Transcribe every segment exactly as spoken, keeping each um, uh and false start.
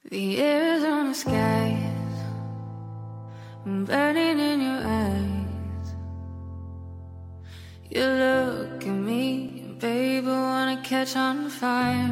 The Arizona skies burning in your eyes. You look at me, baby, wanna catch on fire.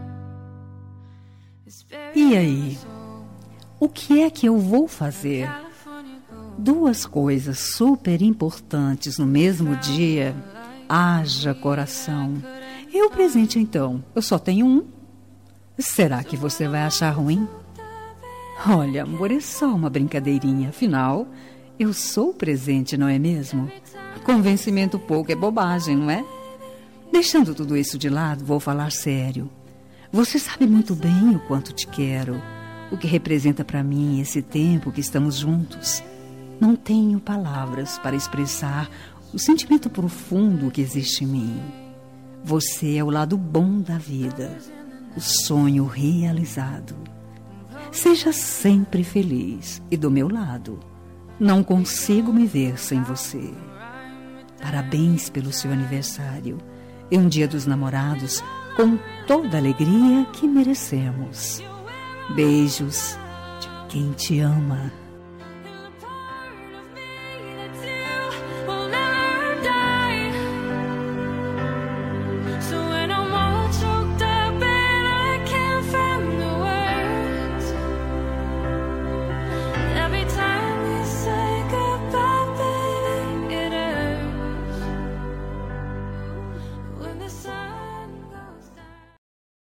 E aí? O que é que eu vou fazer? Duas coisas super importantes no mesmo dia? Haja coração. E o presente então? Eu só tenho um. Será que você vai achar ruim? Olha, amor, é só uma brincadeirinha. Afinal, eu sou o presente, não é mesmo? Convencimento pouco é bobagem, não é? Deixando tudo isso de lado, vou falar sério. Você sabe muito bem o quanto te quero, o que representa para mim esse tempo que estamos juntos. Não tenho palavras para expressar o sentimento profundo que existe em mim. Você é o lado bom da vida, o sonho realizado. Seja sempre feliz e do meu lado. Não consigo me ver sem você. Parabéns pelo seu aniversário e um dia dos namorados com toda a alegria que merecemos. Beijos de quem te ama.